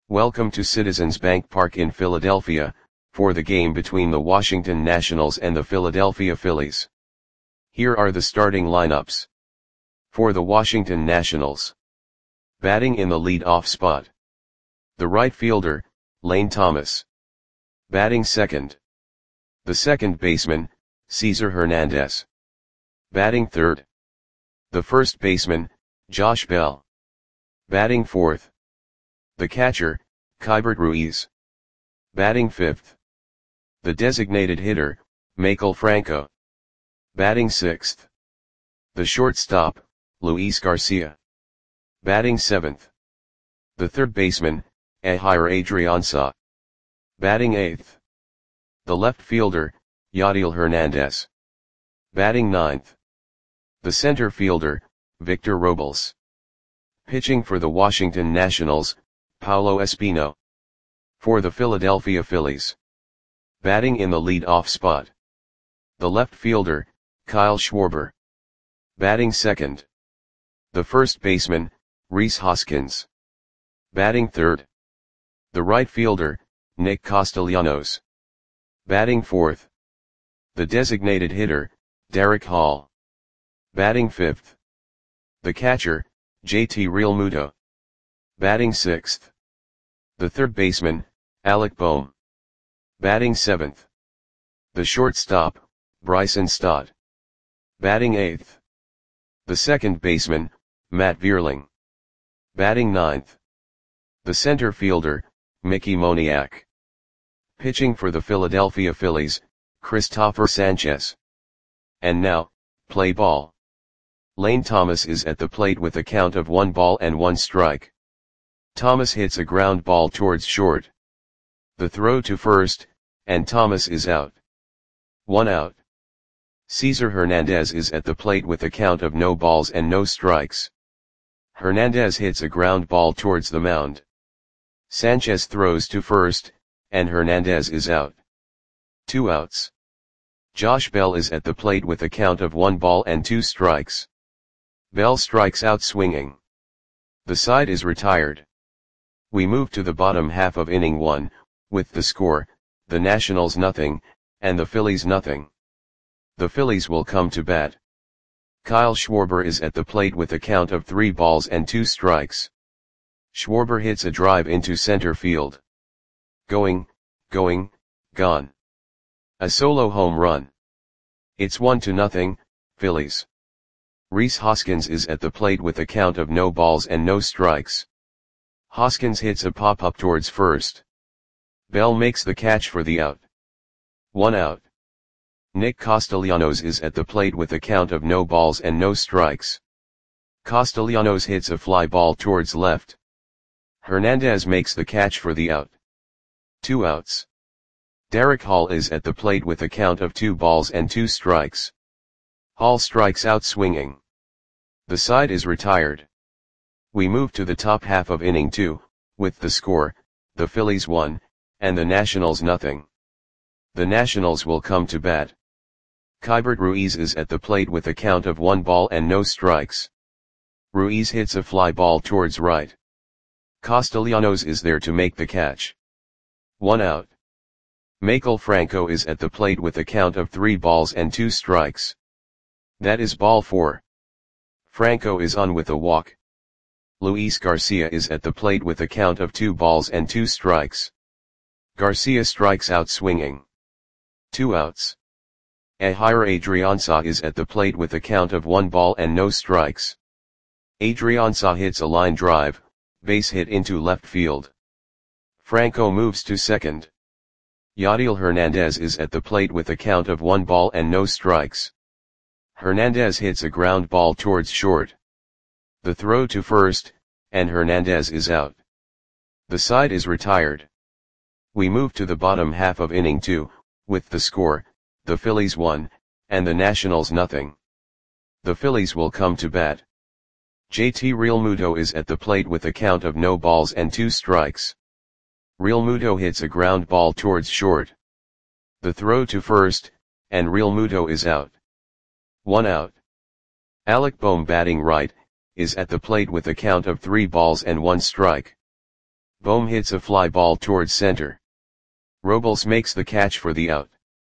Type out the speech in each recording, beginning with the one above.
Welcome to Citizens Bank Park in Philadelphia, for the game between the Washington Nationals and the Philadelphia Phillies. Here are the starting lineups. For the Washington Nationals. Batting in the lead-off spot. The right fielder, Lane Thomas. Batting second. The second baseman, Cesar Hernandez. Batting third. The first baseman, Josh Bell. Batting fourth. The catcher, Keibert Ruiz. Batting fifth. The designated hitter, Maikel Franco. Batting sixth. The shortstop, Luis Garcia. Batting seventh. The third baseman, Ehire Adrianza. Batting eighth. The left fielder, Yadiel Hernandez. Batting ninth. The center fielder, Victor Robles. Pitching for the Washington Nationals, Paulo Espino. For the Philadelphia Phillies. Batting in the lead-off spot. The left fielder, Kyle Schwarber. Batting second. The first baseman, Rhys Hoskins. Batting third. The right fielder, Nick Castellanos. Batting fourth. The designated hitter, Derek Hall. Batting fifth. The catcher, JT Realmuto. Batting sixth. The third baseman, Alec Bohm. Batting seventh. The shortstop, Bryson Stott. Batting eighth. The second baseman, Matt Vierling. Batting ninth. The center fielder, Mickey Moniak. Pitching for the Philadelphia Phillies, Christopher Sanchez. And now, play ball. Lane Thomas is at the plate with a count of 1-1 Thomas hits a ground ball towards short. The throw to first, and Thomas is out. 1 out. Cesar Hernandez is at the plate with a count of no balls and no strikes. Hernandez hits a ground ball towards the mound. Sanchez throws to first, and Hernandez is out. 2 outs. Josh Bell is at the plate with a count of 1 ball and 2 strikes. Bell strikes out swinging. The side is retired. We move to the bottom half of inning 1, with the score, the Nationals nothing, and the Phillies nothing. The Phillies will come to bat. Kyle Schwarber is at the plate with a count of 3 balls and 2 strikes. Schwarber hits a drive into center field. Going, gone. A solo home run. It's 1-0, Phillies. Rhys Hoskins is at the plate with a count of no balls and no strikes. Hoskins hits a pop-up towards first. Bell makes the catch for the out. 1 out. Nick Castellanos is at the plate with a count of no balls and no strikes. Castellanos hits a fly ball towards left. Hernandez makes the catch for the out. 2 outs. Derek Hall is at the plate with a count of 2 balls and 2 strikes. Hall strikes out swinging. The side is retired. We move to the top half of inning 2, with the score, the Phillies 1, and the Nationals nothing. The Nationals will come to bat. Keibert Ruiz is at the plate with a count of 1 ball and no strikes. Ruiz hits a fly ball towards right. Castellanos is there to make the catch. 1 out. Maikel Franco is at the plate with a count of 3 balls and 2 strikes. That is ball 4. Franco is on with a walk. Luis Garcia is at the plate with a count of 2 balls and 2 strikes. Garcia strikes out swinging. 2 outs. Ehire Adrianza is at the plate with a count of 1 ball and no strikes. Adrianza hits a line drive, base hit into left field. Franco moves to second. Yadiel Hernandez is at the plate with a count of 1 ball and no strikes. Hernandez hits a ground ball towards short. The throw to first, and Hernandez is out. The side is retired. We move to the bottom half of inning 2, with the score, the Phillies 1, and the Nationals nothing. The Phillies will come to bat. JT Realmuto is at the plate with a count of no balls and 2 strikes. Realmuto hits a ground ball towards short. The throw to first, and Realmuto is out. 1 out. Alec Bohm batting right, is at the plate with a count of 3 balls and 1 strike. Bohm hits a fly ball towards center. Robles makes the catch for the out.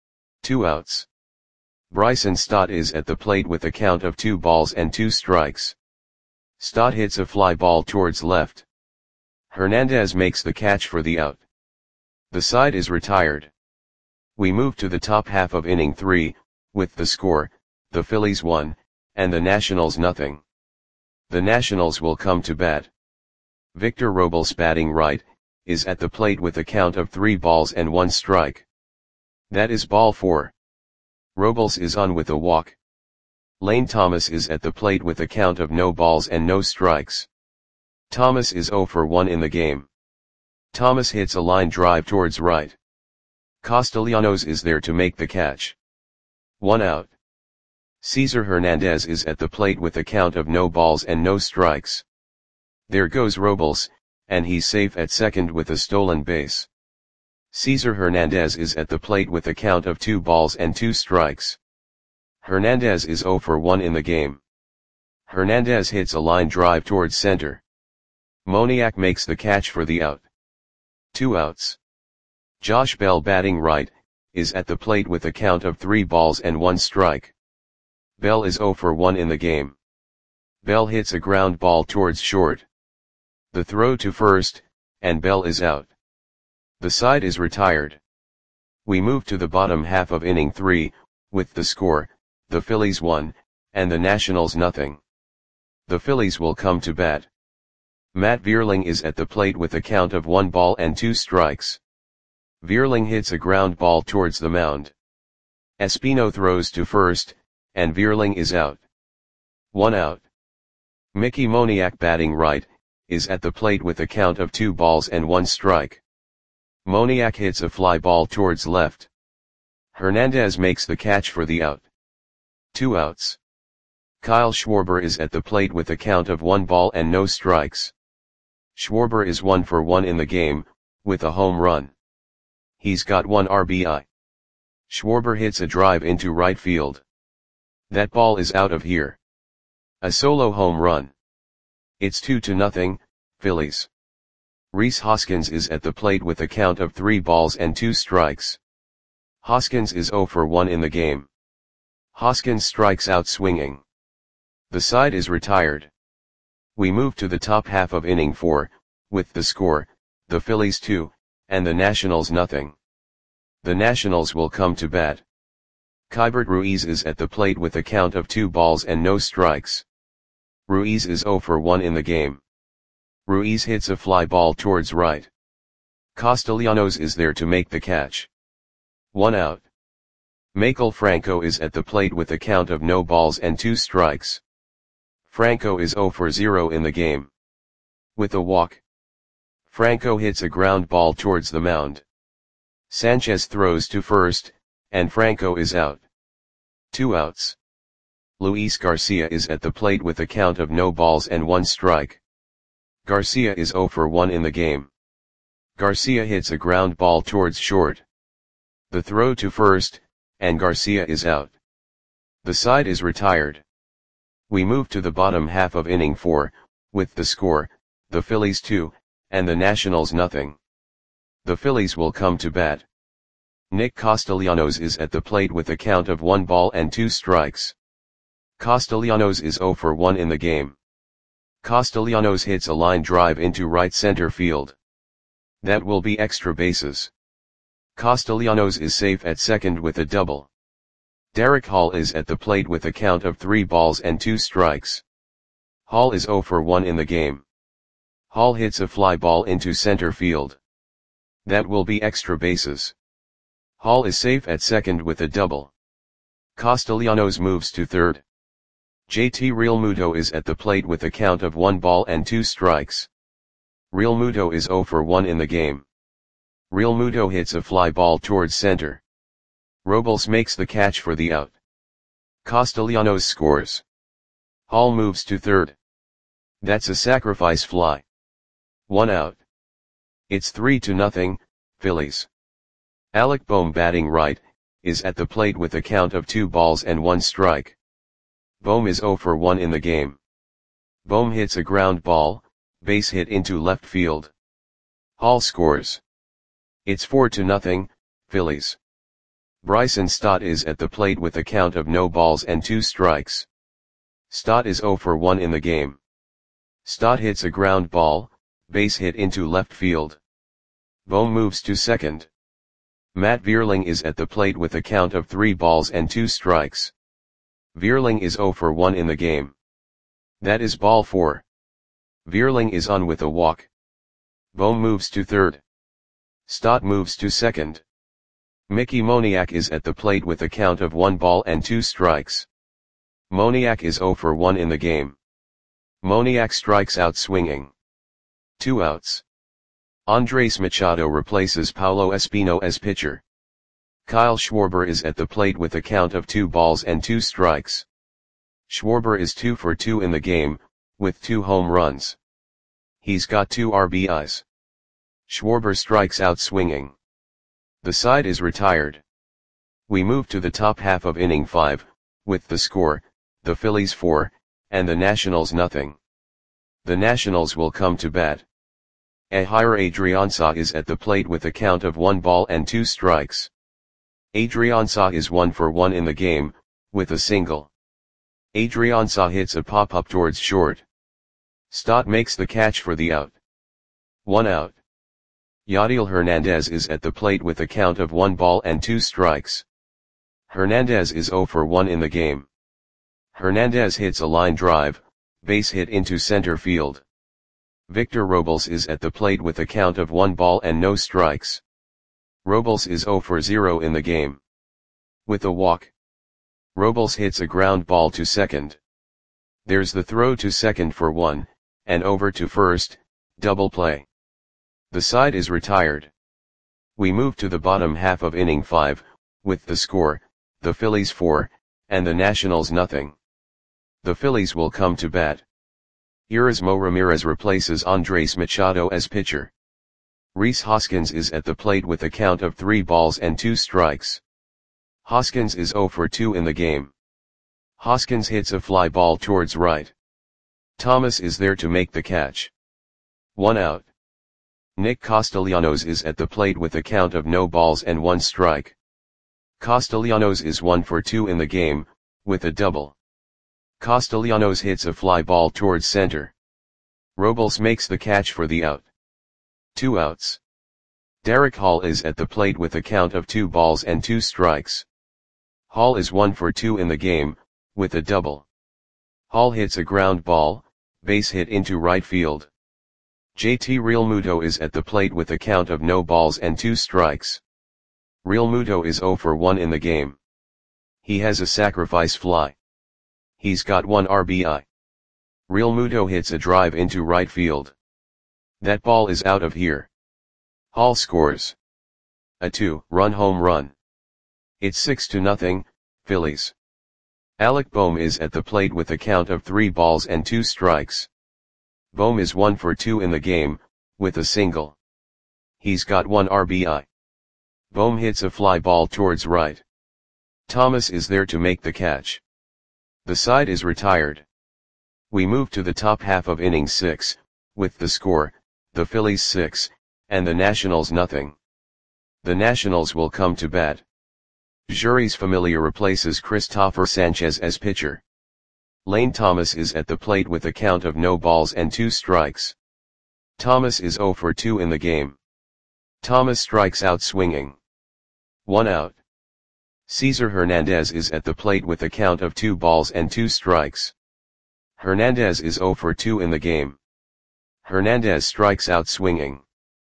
2 outs. Bryson Stott is at the plate with a count of 2 balls and 2 strikes. Stott hits a fly ball towards left. Hernandez makes the catch for the out. The side is retired. We move to the top half of inning 3, with the score, the Phillies 1, and the Nationals nothing. The Nationals will come to bat. Victor Robles, batting right, is at the plate with a count of 3 balls and 1 strike. That is ball 4. Robles is on with a walk. Lane Thomas is at the plate with a count of no balls and no strikes. Thomas is 0 for 1 in the game. Thomas hits a line drive towards right. Castellanos is there to make the catch. 1 out. Cesar Hernandez is at the plate with a count of no balls and no strikes. There goes Robles, and he's safe at second with a stolen base. Cesar Hernandez is at the plate with a count of 2 balls and 2 strikes. Hernandez is 0 for 1 in the game. Hernandez hits a line drive towards center. Moniak makes the catch for the out. 2 outs. Josh Bell, batting right, is at the plate with a count of 3 balls and 1 strike. Bell is 0 for 1 in the game. Bell hits a ground ball towards short. The throw to first, and Bell is out. The side is retired. We move to the bottom half of inning 3, with the score, the Phillies 1, and the Nationals nothing. The Phillies will come to bat. Matt Vierling is at the plate with a count of 1 ball and 2 strikes. Vierling hits a ground ball towards the mound. Espino throws to first, and Vierling is out. 1 out. Mickey Moniak, batting right, is at the plate with a count of 2 balls and 1 strike. Moniak hits a fly ball towards left. Hernandez makes the catch for the out. 2 outs. Kyle Schwarber is at the plate with a count of 1 ball and no strikes. Schwarber is 1 for 1 in the game, with a home run. He's got 1 RBI. Schwarber hits a drive into right field. That ball is out of here. A solo home run. It's 2-0, Phillies. Rhys Hoskins is at the plate with a count of 3 balls and 2 strikes. Hoskins is 0 for 1 in the game. Hoskins strikes out swinging. The side is retired. We move to the top half of inning 4, with the score, the Phillies 2, and the Nationals nothing. The Nationals will come to bat. Keibert Ruiz is at the plate with a count of 2 balls and no strikes. Ruiz is 0 for 1 in the game. Ruiz hits a fly ball towards right. Castellanos is there to make the catch. 1 out. Maikel Franco is at the plate with a count of no balls and 2 strikes. Franco is 0 for 0 in the game. With a walk. Franco hits a ground ball towards the mound. Sanchez throws to first, and Franco is out. 2 outs. Luis Garcia is at the plate with a count of no balls and 1 strike. Garcia is 0 for 1 in the game. Garcia hits a ground ball towards short. The throw to first, and Garcia is out. The side is retired. We move to the bottom half of inning 4, with the score, the Phillies 2, and the Nationals nothing. The Phillies will come to bat. Nick Castellanos is at the plate with a count of 1 ball and 2 strikes. Castellanos is 0 for 1 in the game. Castellanos hits a line drive into right center field. That will be extra bases. Castellanos is safe at second with a double. Derek Hall is at the plate with a count of 3 balls and 2 strikes. Hall is 0 for 1 in the game. Hall hits a fly ball into center field. That will be extra bases. Hall is safe at second with a double. Castellanos moves to third. JT Realmuto is at the plate with a count of 1 ball and 2 strikes. Realmuto is 0 for 1 in the game. Realmuto hits a fly ball towards center. Robles makes the catch for the out. Castellanos scores. Hall moves to third. That's a sacrifice fly. 1 out. It's 3-0, Phillies. Alec Bohm, batting right, is at the plate with a count of 2 balls and 1 strike. Bohm is 0 for 1 in the game. Bohm hits a ground ball, base hit into left field. Hall scores. It's 4-0, Phillies. Bryson Stott is at the plate with a count of no balls and 2 strikes. Stott is 0 for 1 in the game. Stott hits a ground ball, base hit into left field. Bohm moves to second. Matt Vierling is at the plate with a count of 3 balls and 2 strikes. Vierling is 0 for 1 in the game. That is ball 4. Vierling is on with a walk. Bohm moves to third. Stott moves to second. Mickey Moniak is at the plate with a count of 1 ball and 2 strikes. Moniak is 0 for 1 in the game. Moniak strikes out swinging. 2 outs. Andres Machado replaces Paulo Espino as pitcher. Kyle Schwarber is at the plate with a count of 2 balls and 2 strikes. Schwarber is 2 for 2 in the game, with 2 home runs. He's got 2 RBIs. Schwarber strikes out swinging. The side is retired. We move to the top half of inning 5, with the score, the Phillies 4, and the Nationals nothing. The Nationals will come to bat. Ehire Adrianza is at the plate with a count of 1 ball and 2 strikes. Adrianza is 1 for 1 in the game, with a single. Adrianza hits a pop-up towards short. Stott makes the catch for the out. 1 out. Yadiel Hernandez is at the plate with a count of 1 ball and 2 strikes. Hernandez is 0 for 1 in the game. Hernandez hits a line drive, base hit into center field. Victor Robles is at the plate with a count of 1 ball and no strikes. Robles is 0 for 0 in the game. With a walk. Robles hits a ground ball to second. There's the throw to second for 1, and over to first, double play. The side is retired. We move to the bottom half of inning 5, with the score, the Phillies 4, and the Nationals nothing. The Phillies will come to bat. Erasmo Ramirez replaces Andres Machado as pitcher. Rhys Hoskins is at the plate with a count of 3 balls and 2 strikes. Hoskins is 0 for 2 in the game. Hoskins hits a fly ball towards right. Thomas is there to make the catch. 1 out. Nick Castellanos is at the plate with a count of no balls and 1 strike. Castellanos is 1 for 2 in the game, with a double. Castellanos hits a fly ball towards center. Robles makes the catch for the out. 2 outs. Derek Hall is at the plate with a count of 2 balls and 2 strikes. Hall is 1 for 2 in the game, with a double. Hall hits a ground ball, base hit into right field. JT Realmuto is at the plate with a count of no balls and 2 strikes. Realmuto is 0 for 1 in the game. He has a sacrifice fly. He's got 1 RBI. Realmuto hits a drive into right field. That ball is out of here. Hall scores a 2-run home run. It's 6-0, Phillies. Alec Bohm is at the plate with a count of 3 balls and 2 strikes. Bohm is 1 for 2 in the game, with a single. He's got 1 RBI. Bohm hits a fly ball towards right. Thomas is there to make the catch. The side is retired. We move to the top half of inning 6, with the score, the Phillies 6, and the Nationals nothing. The Nationals will come to bat. Jeurys Familia replaces Christopher Sanchez as pitcher. Lane Thomas is at the plate with a count of no balls and 2 strikes. Thomas is 0 for 2 in the game. Thomas strikes out swinging. 1 out. Cesar Hernandez is at the plate with a count of 2 balls and 2 strikes. Hernandez is 0 for 2 in the game. Hernandez strikes out swinging.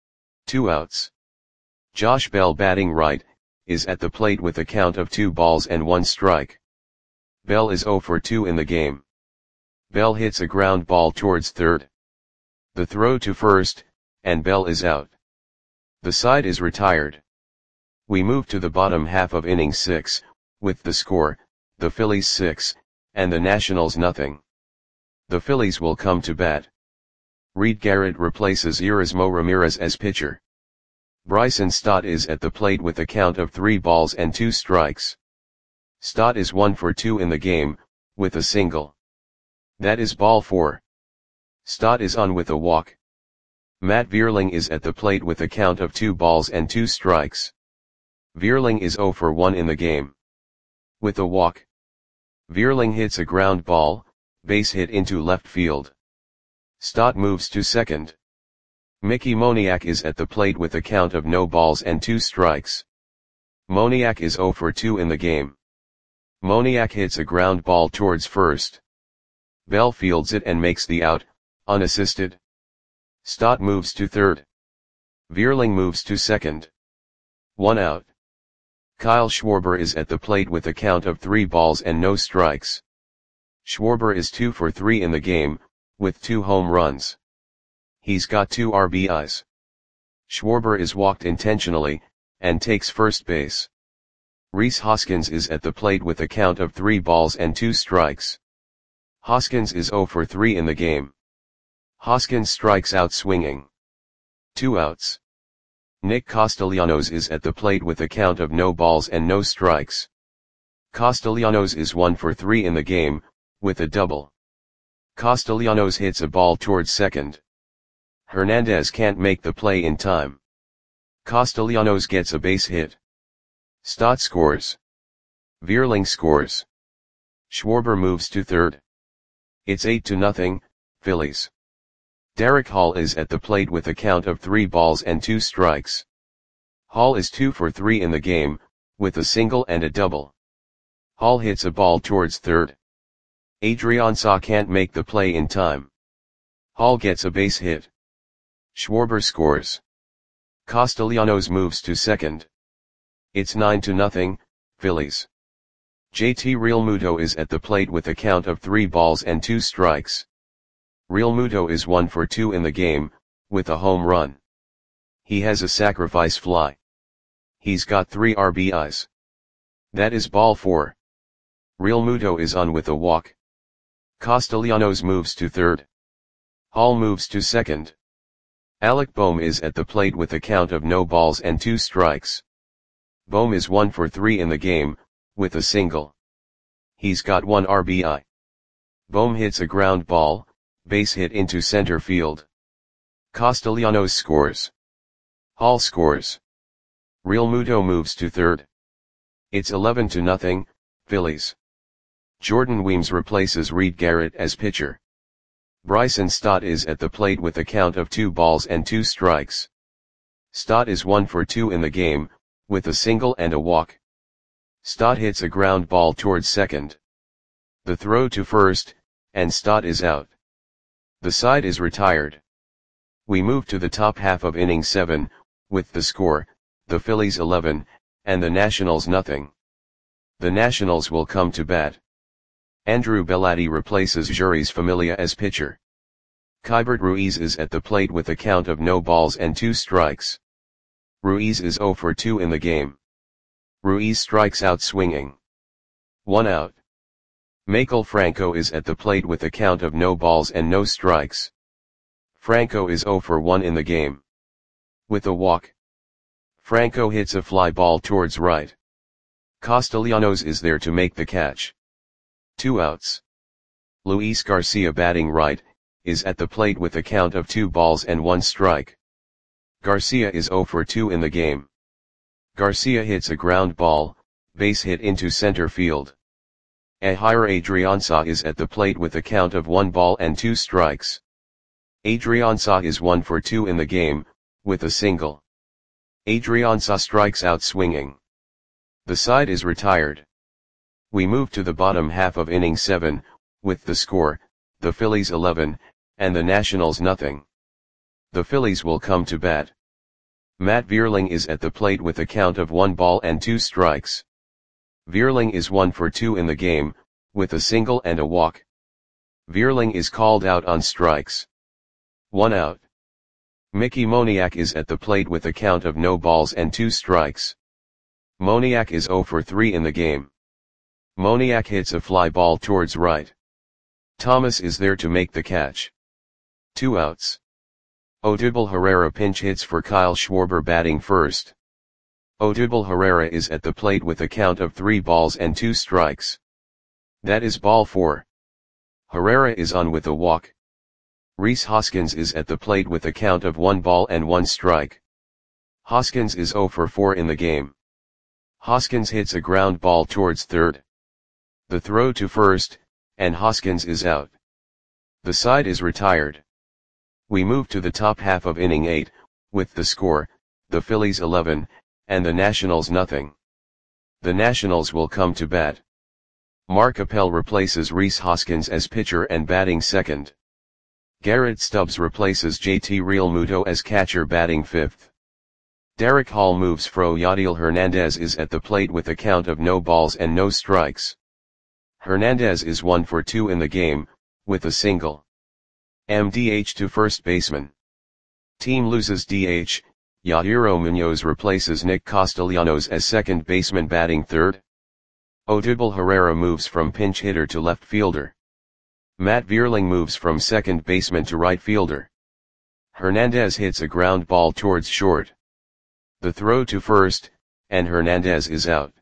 2 outs. Josh Bell batting right, is at the plate with a count of 2 balls and 1 strike. Bell is 0 for 2 in the game. Bell hits a ground ball towards third. The throw to first, and Bell is out. The side is retired. We move to the bottom half of inning 6, with the score, the Phillies 6, and the Nationals nothing. The Phillies will come to bat. Reed Garrett replaces Erasmo Ramirez as pitcher. Bryson Stott is at the plate with a count of 3 balls and 2 strikes. Stott is 1 for 2 in the game, with a single. That is ball 4. Stott is on with a walk. Matt Vierling is at the plate with a count of 2 balls and 2 strikes. Vierling is 0 for 1 in the game. With a walk, Vierling hits a ground ball, base hit into left field. Stott moves to second. Mickey Moniak is at the plate with a count of no balls and 2 strikes. Moniak is 0 for 2 in the game. Moniak hits a ground ball towards first. Bell fields it and makes the out, unassisted. Stott moves to third. Vierling moves to second. 1 out. Kyle Schwarber is at the plate with a count of 3 balls and no strikes. Schwarber is 2 for 3 in the game, with 2 home runs. He's got 2 RBIs. Schwarber is walked intentionally, and takes first base. Rhys Hoskins is at the plate with a count of 3 balls and 2 strikes. Hoskins is 0 for 3 in the game. Hoskins strikes out swinging. 2 outs. Nick Castellanos is at the plate with a count of no balls and no strikes. Castellanos is 1 for 3 in the game, with a double. Castellanos hits a ball towards second. Hernandez can't make the play in time. Castellanos gets a base hit. Stott scores. Vierling scores. Schwarber moves to third. It's 8-0, Phillies. Derek Hall is at the plate with a count of 3 balls and 2 strikes. Hall is 2 for 3 in the game, with a single and a double. Hall hits a ball towards third. Adrian Saw can't make the play in time. Hall gets a base hit. Schwarber scores. Castellanos moves to second. It's 9-0, Phillies. JT Realmuto is at the plate with a count of 3 balls and 2 strikes. Realmuto is 1 for 2 in the game, with a home run. He has a sacrifice fly. He's got 3 RBIs. That is ball 4. Realmuto is on with a walk. Castellanos moves to third. Hall moves to second. Alec Bohm is at the plate with a count of no balls and 2 strikes. Bohm is 1 for 3 in the game, with a single. He's got 1 RBI. Bohm hits a ground ball, base hit into center field. Castellanos scores. Hall scores. Realmuto moves to third. It's 11-0, Phillies. Jordan Weems replaces Reed Garrett as pitcher. Bryson Stott is at the plate with a count of 2 balls and 2 strikes. Stott is 1 for 2 in the game, with a single and a walk. Stott hits a ground ball towards second. The throw to first, and Stott is out. The side is retired. We move to the top half of inning 7, with the score, the Phillies 11, and the Nationals nothing. The Nationals will come to bat. Andrew Bellotti replaces Jeurys Familia as pitcher. Keibert Ruiz is at the plate with a count of no balls and 2 strikes. Ruiz is 0 for 2 in the game. Ruiz strikes out swinging. 1 out. Maikel Franco is at the plate with a count of no balls and no strikes. Franco is 0 for 1 in the game. With a walk, Franco hits a fly ball towards right. Castellanos is there to make the catch. 2 outs. Luis Garcia, batting right, is at the plate with a count of 2 balls and 1 strike. Garcia is 0 for 2 in the game. Garcia hits a ground ball, base hit into center field. Ehire Adrianza is at the plate with a count of 1 ball and 2 strikes. Adrianza is 1 for 2 in the game, with a single. Adrianza strikes out swinging. The side is retired. We move to the bottom half of inning 7, with the score, the Phillies 11, and the Nationals nothing. The Phillies will come to bat. Matt Vierling is at the plate with a count of 1 ball and 2 strikes. Vierling is 1 for 2 in the game, with a single and a walk. Vierling is called out on strikes. 1 out. Mickey Moniak is at the plate with a count of no balls and 2 strikes. Moniak is 0 for 3 in the game. Moniak hits a fly ball towards right. Thomas is there to make the catch. 2 outs. Odubel Herrera pinch hits for Kyle Schwarber, batting first. Odubel Herrera is at the plate with a count of 3 balls and 2 strikes. That is ball 4. Herrera is on with a walk. Rhys Hoskins is at the plate with a count of 1 ball and 1 strike. Hoskins is 0 for 4 in the game. Hoskins hits a ground ball towards third. The throw to first, and Hoskins is out. The side is retired. We move to the top half of inning 8, with the score, the Phillies 11, and the Nationals nothing. The Nationals will come to bat. Mark Appel replaces Rhys Hoskins as pitcher and batting second. Garrett Stubbs replaces JT Realmuto as catcher batting fifth. Derek Hall moves for Yadiel Hernandez is at the plate with a count of no balls and no strikes. Hernandez is 1 for 2 in the game, with a single. MDH to first baseman. Team loses DH, Yadiro Munoz replaces Nick Castellanos as second baseman batting third. Odubel Herrera moves from pinch hitter to left fielder. Matt Vierling moves from second baseman to right fielder. Hernandez hits a ground ball towards short. The throw to first, and Hernandez is out.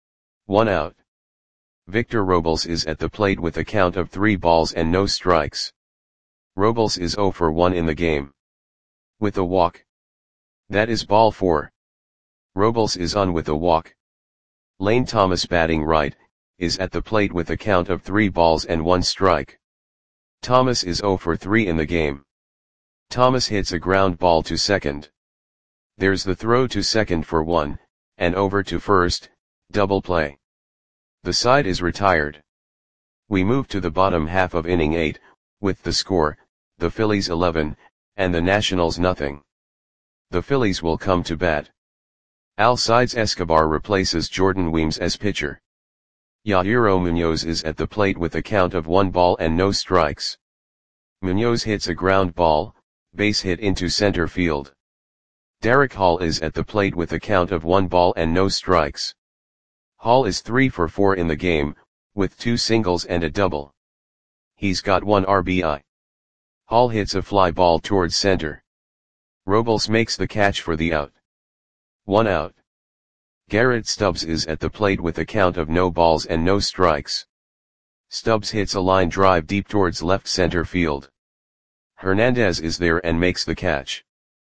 1 out. Victor Robles is at the plate with a count of 3 balls and no strikes. Robles is 0 for 1 in the game. With a walk. That is ball 4. Robles is on with a walk. Lane Thomas batting right, is at the plate with a count of 3 balls and 1 strike. Thomas is 0 for 3 in the game. Thomas hits a ground ball to second. There's the throw to second for 1, and over to first, double play. The side is retired. We move to the bottom half of inning 8, with the score, the Phillies 11, and the Nationals nothing. The Phillies will come to bat. Alcides Escobar replaces Jordan Weems as pitcher. Yadiro Munoz is at the plate with a count of 1 ball and no strikes. Munoz hits a ground ball, base hit into center field. Derek Hall is at the plate with a count of 1 ball and no strikes. Hall is 3 for 4 in the game, with 2 singles and a double. He's got 1 RBI. Hall hits a fly ball towards center. Robles makes the catch for the out. 1 out. Garrett Stubbs is at the plate with a count of no balls and no strikes. Stubbs hits a line drive deep towards left center field. Hernandez is there and makes the catch.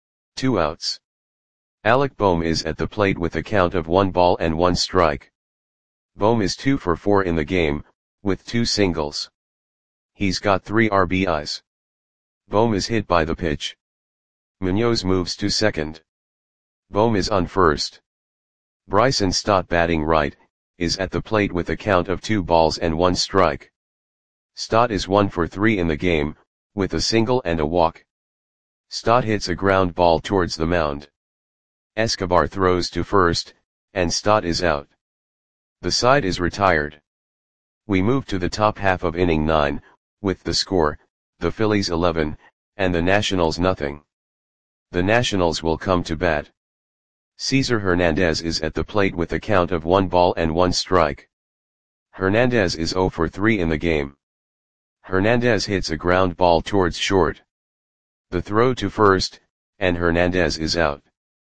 2 outs. Alec Bohm is at the plate with a count of 1 ball and 1 strike. Bohm is 2 for 4 in the game, with 2 singles. He's got 3 RBIs. Bohm is hit by the pitch. Munoz moves to second. Bohm is on first. Bryson Stott batting right, is at the plate with a count of 2 balls and 1 strike. Stott is 1 for 3 in the game, with a single and a walk. Stott hits a ground ball towards the mound. Escobar throws to first, and Stott is out. The side is retired. We move to the top half of inning 9, with the score, the Phillies 11, and the Nationals nothing. The Nationals will come to bat. Cesar Hernandez is at the plate with a count of 1 ball and 1 strike. Hernandez is 0 for 3 in the game. Hernandez hits a ground ball towards short. The throw to first, and Hernandez is out.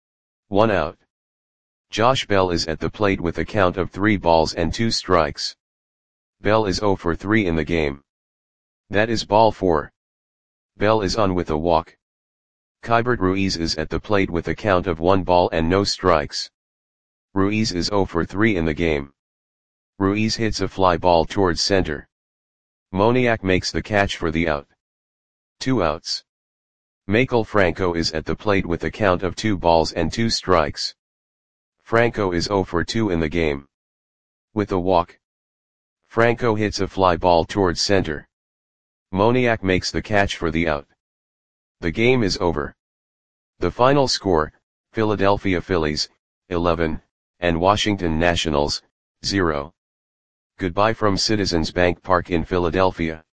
1 out. Josh Bell is at the plate with a count of 3 balls and 2 strikes. Bell is 0 for 3 in the game. That is ball 4. Bell is on with a walk. Keibert Ruiz is at the plate with a count of 1 ball and no strikes. Ruiz is 0 for 3 in the game. Ruiz hits a fly ball towards center. Moniak makes the catch for the out. 2 outs. Maikel Franco is at the plate with a count of 2 balls and 2 strikes. Franco is 0 for 2 in the game. With a walk. Franco hits a fly ball towards center. Moniak makes the catch for the out. The game is over. The final score, Philadelphia Phillies, 11, and Washington Nationals, 0. Goodbye from Citizens Bank Park in Philadelphia.